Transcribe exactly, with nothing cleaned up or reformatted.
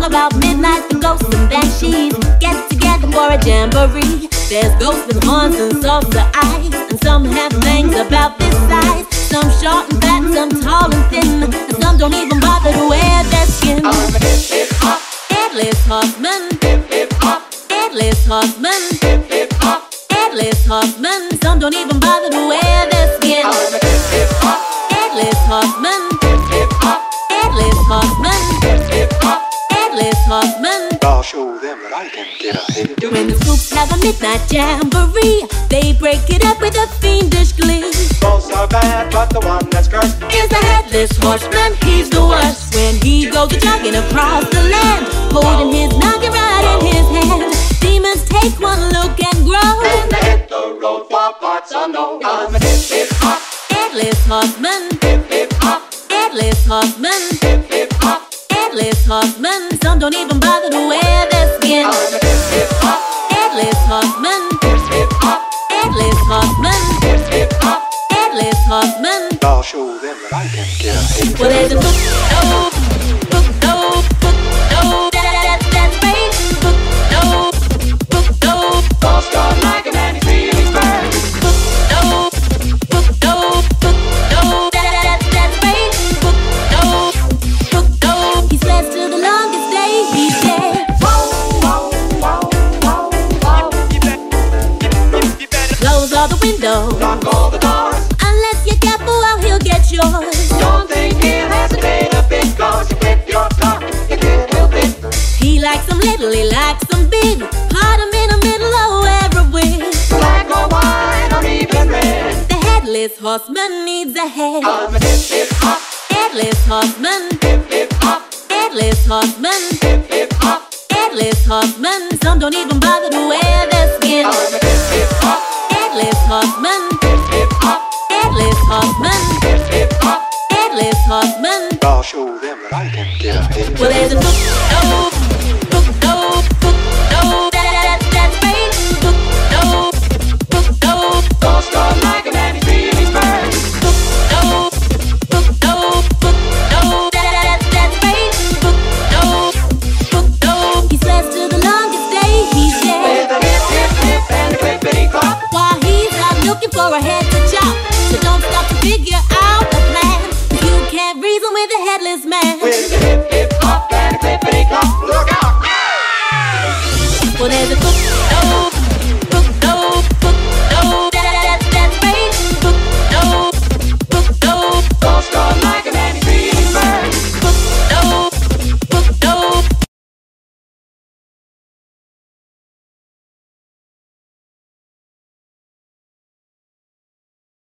about midnight, the ghosts and banshees get together for a jamboree. There's ghosts with horns and softer eyes, and some have things about this size. Some short and fat, some tall and thin, and some don't even bother to wear their skin. I'm a hip hip hop, Headless horseman, hip hip hop, headless horseman, hip hip hop, headless horseman. Some don't even bother to wear their skin. I'm a hip hip hop, Headless horseman, hip hip hop, headless horseman, hip hip hop. headless horseman. I'll show them that I can get ahead. When the Spooks have a midnight jamboree, they break it up with a fiendish glee. Both are bad, but the one that's cursed Is the headless horseman, he's the worst. When he goes a jogging across the land, holding his noggin right in his hand, demons take one look and grow. And they hit the road for parts unknown. I'm a hip hip hop, Headless horseman, hip hip hop, headless horseman, hip hip hop. headless horseman. Some don't even bother to wear their skin. I'm a hip hip hop, Headless horseman, hip hip hop, headless horseman, hip hip hop. headless horseman. I'll show them that I can get ahead. Well, there's a book, no, book, no, book, no, that, that, that's great. Book, no, book, no, Lost on like a man, he's really burned. book, no, book, no, book, no, that, that, that's great. Book, no, book, no. He swears to the longest day he's dead. Close all the windows, Lock all the doors. unless you're careful, well, he'll get yours. Don't think he'll hesitate a bit, cause you flip your car, you get real bit. He likes them little, he likes them big. Part him in the middle of everywhere. Black or white or even red. The headless horseman needs a head. I'm a hip hip hop, Headless horseman, hip hip hop, headless horseman, hip hip hop. headless horseman. Some don't even bother to wear their skin. I'm a hip hip hop, Headless horseman, hip hip hop, headless horseman, hip hip hop. headless horseman. I'll show them that I can get ahead. Well, there's a book, no, book, no, book, no, that, that, that's great. Book, no, book, no, Lost on like a man, he's really burned. book, no, book, no, book, no, that, that, that's great. Book, no, book, no. He swears to the longest day he's dead. With a hip hip hip and a clippity clop. While he's out looking for a head to chop, so don't stop to figure out a plan. You can't reason with a headless man. With a hip hip hop and a clippity clop. Look out! Well, there's a book, no,